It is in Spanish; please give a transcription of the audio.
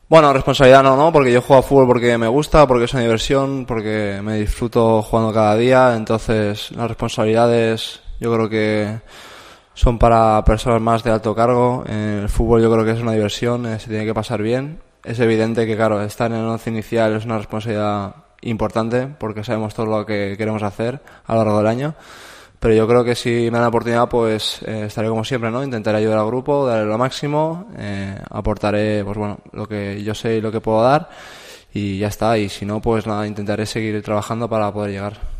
Bueno, responsabilidad no, porque yo juego a fútbol porque me gusta, porque es una diversión, porque me disfruto jugando cada día, entonces las responsabilidades yo creo que son para personas más de alto cargo. En el fútbol yo creo que es una diversión, se tiene que pasar bien. Es evidente que, claro, estar en el once inicial es una responsabilidad importante porque sabemos todo lo que queremos hacer a lo largo del año. Pero yo creo que si me dan la oportunidad, pues estaré como siempre, ¿no? Intentaré ayudar al grupo, darle lo máximo, aportaré, pues bueno, lo que yo sé y lo que puedo dar y ya está. Y si no, pues nada, intentaré seguir trabajando para poder llegar.